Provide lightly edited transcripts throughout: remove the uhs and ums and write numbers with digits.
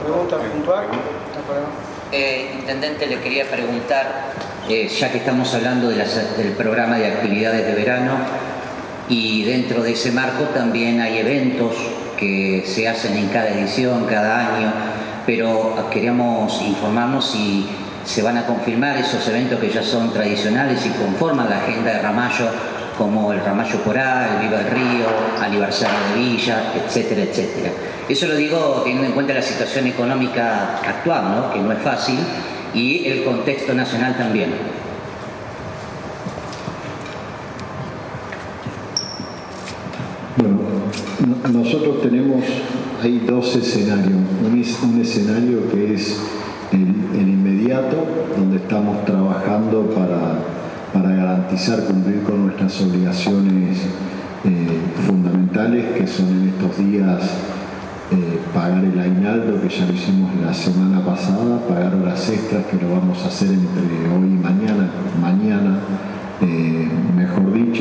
pregunta puntual? Intendente, le quería preguntar, ya que estamos hablando del programa de actividades de verano, y dentro de ese marco también hay eventos que se hacen en cada edición, cada año, pero queríamos informarnos si se van a confirmar esos eventos que ya son tradicionales y conforman la agenda de Ramallo, como el Ramallo Coral, Viva el Río, Aniversario de Villa, etcétera, etcétera. Eso lo digo teniendo en cuenta la situación económica actual, ¿no?, que no es fácil, y el contexto nacional también. Bueno, nosotros tenemos ahí dos escenarios. Un escenario que es el inmediato, donde estamos trabajando para garantizar cumplir con nuestras obligaciones fundamentales, que son en estos días pagar el aguinaldo, que ya lo hicimos la semana pasada, pagar horas extras, que lo vamos a hacer entre hoy y mañana, mejor dicho,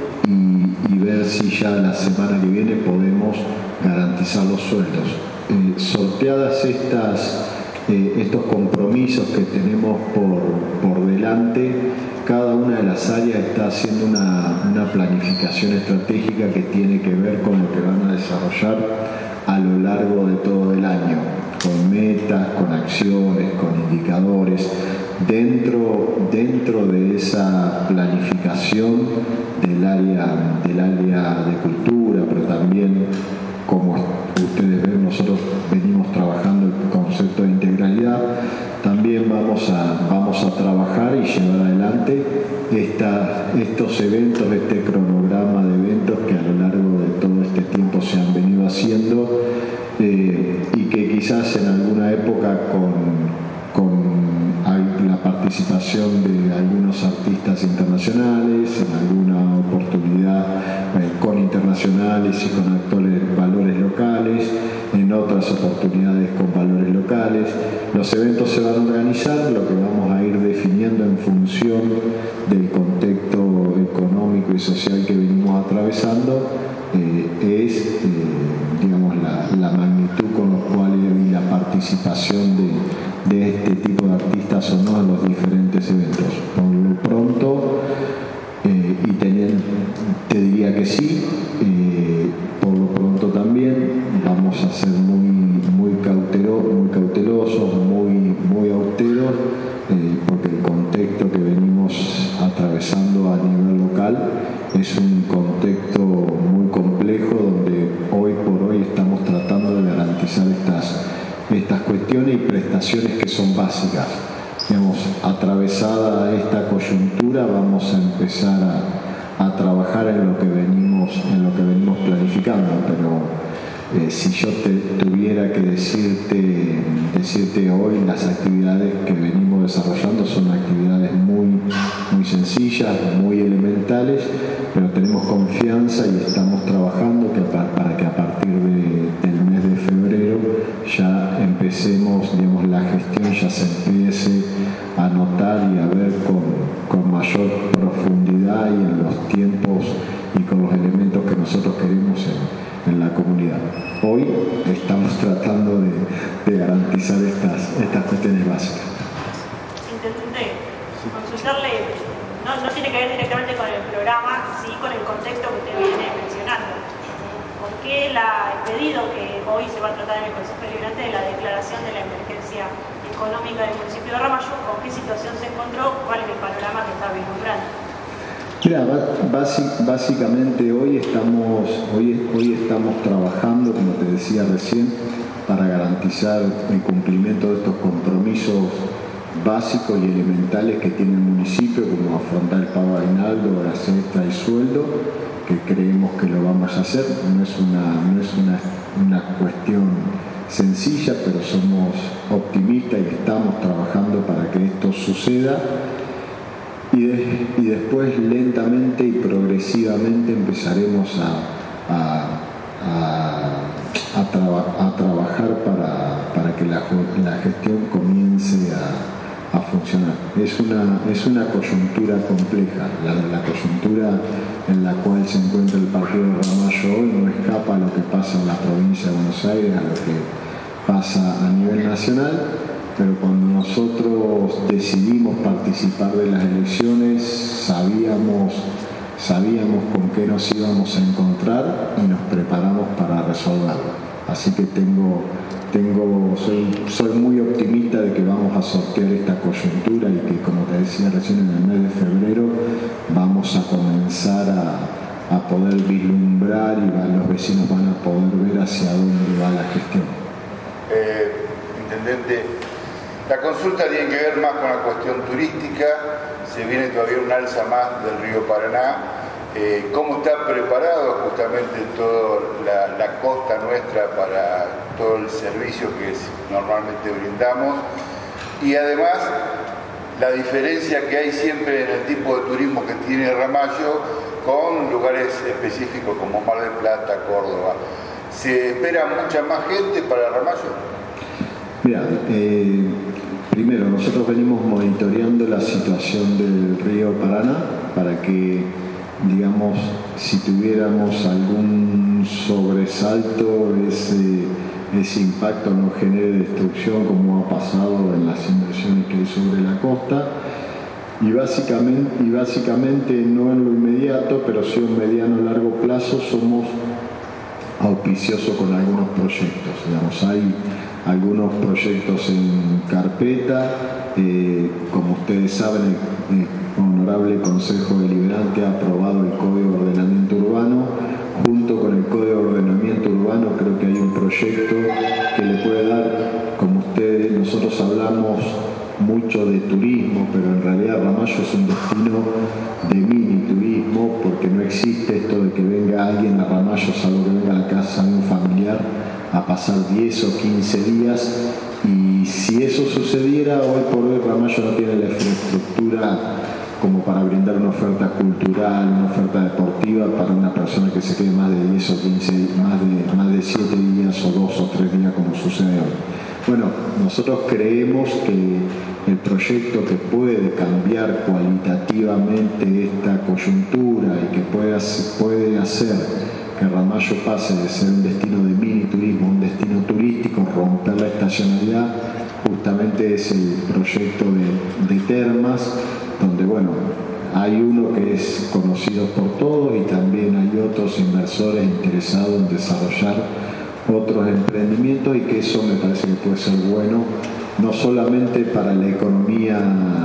y ver si ya la semana que viene podemos garantizar los sueldos. Sorteadas estos compromisos que tenemos por delante, cada una de las áreas está haciendo una planificación estratégica que tiene que ver con lo que van a desarrollar a lo largo de todo el año, con metas, con acciones, con indicadores. Dentro de esa planificación del área de cultura, pero también, como ustedes ven, nosotros venimos trabajando el concepto de integralidad. También vamos a trabajar y llevar adelante estos eventos, este cronograma de eventos que a lo largo de todo este tiempo se han venido haciendo, y que quizás en alguna época con la participación de algunos artistas internacionales, en alguna oportunidad con internacionales y con actores valores locales, en otras oportunidades con valores locales. Los eventos se van a organizar, lo que vamos a ir definiendo en función del contexto económico y social que venimos atravesando, es digamos la magnitud con la cual y la participación de este tipo de artistas o no en los diferentes eventos. Por lo pronto, y te diría que sí, por lo pronto también vamos a ser muy cautelosos, muy austeros, porque el contexto que venimos atravesando a nivel local es un contexto muy complejo, donde hoy por hoy estamos tratando de garantizar estas cuestiones y prestaciones que son básicas. Digamos, atravesada esta coyuntura, vamos a empezar a trabajar en lo que venimos planificando, pero si yo tuviera que decirte hoy, las actividades que venimos desarrollando son actividades muy sencillas, muy elementales, pero tenemos confianza y estamos trabajando para que a partir del mes de febrero ya empecemos, digamos, la gestión ya se empiece a notar y a ver con mayor profundidad y en los tiempos y con los elementos que nosotros queremos en la comunidad. Hoy estamos tratando de garantizar estas cuestiones básicas. Intendente, consultarle, no tiene que ver directamente con el programa, sí con el contexto que usted viene mencionando. ¿Por qué el pedido que hoy se va a tratar en el Consejo Deliberante de la declaración de la emergencia económica del municipio de Ramallo? ¿Con qué situación se encontró? ¿Cuál es el panorama que está vislumbrando? Mira, básicamente hoy estamos trabajando, como te decía recién, para garantizar el cumplimiento de estos compromisos básicos y elementales que tiene el municipio, como afrontar el pago de aguinaldo, horas extras y sueldo, que creemos que lo vamos a hacer. No es una cuestión sencilla, pero somos optimistas y estamos trabajando para que esto suceda. Y después, lentamente y progresivamente, empezaremos a trabajar para que la gestión comience a funcionar. Es una coyuntura compleja. La coyuntura en la cual se encuentra el partido de Ramallo hoy no escapa a lo que pasa en la provincia de Buenos Aires, pasa a nivel nacional, pero cuando nosotros decidimos participar de las elecciones sabíamos con qué nos íbamos a encontrar y nos preparamos para resolverlo. Así que soy muy optimista de que vamos a sortear esta coyuntura y que, como te decía recién, en el mes de febrero vamos a comenzar a poder vislumbrar y los vecinos van a poder ver hacia dónde va la gestión. Intendente, la consulta tiene que ver más con la cuestión turística, se viene todavía un alza más del río Paraná. ¿Cómo está preparado justamente toda la costa nuestra para todo el servicio que normalmente brindamos? Y además, la diferencia que hay siempre en el tipo de turismo que tiene Ramallo con lugares específicos como Mar del Plata, Córdoba. ¿Se espera mucha más gente para Ramallo? Mira, primero, nosotros venimos monitoreando la situación del río Paraná para que, digamos, si tuviéramos algún sobresalto, ese impacto no genere destrucción como ha pasado en las inversiones que hay sobre la costa. Y básicamente no en lo inmediato, pero sí en mediano y largo plazo somos auspiciosos con algunos proyectos. Digamos, hay algunos proyectos en carpeta, como ustedes saben, el Honorable Consejo Deliberante ha aprobado el Código de Ordenamiento Urbano. Junto con el Código de Ordenamiento Urbano creo que hay un proyecto que le puede dar, como nosotros hablamos mucho de turismo, pero en realidad Ramallo es un destino de mini turismo, porque no existe esto de que venga alguien a Ramallo, salvo que venga a la casa de un familiar a pasar 10 o 15 días, y si eso sucediera, hoy por hoy Ramallo no tiene la infraestructura como para brindar una oferta cultural, una oferta deportiva para una persona que se quede más de 10 o 15, más de 7 días o 2 o 3 días como sucede hoy. Bueno, nosotros creemos que el proyecto que puede cambiar cualitativamente esta coyuntura y que puede hacer que Ramallo pase de ser un destino de mini turismo a un destino turístico, romper la estacionalidad, justamente es el proyecto de termas, donde, bueno, hay uno que es conocido por todos y también hay otros inversores interesados en desarrollar otros emprendimientos, y que eso me parece que puede ser bueno, no solamente para la economía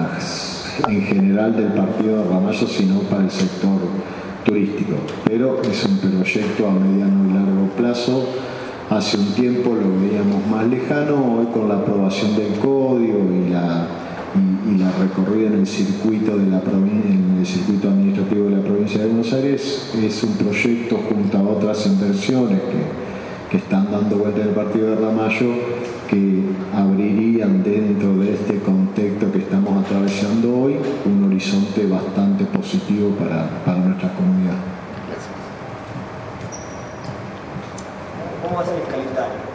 en general del partido de Ramallo, sino para el sector turístico. Pero es un proyecto a mediano y largo plazo. Hace un tiempo lo veíamos más lejano, hoy con la aprobación del código y la recorrida en el circuito de la provincia, en el circuito administrativo de la provincia de Buenos Aires, es un proyecto junto a otras inversiones que están dando vuelta en el partido de Ramallo, que abrirían dentro de este contexto que estamos atravesando hoy un horizonte bastante positivo para nuestra comunidad. ¿Cómo va a ser el calendario?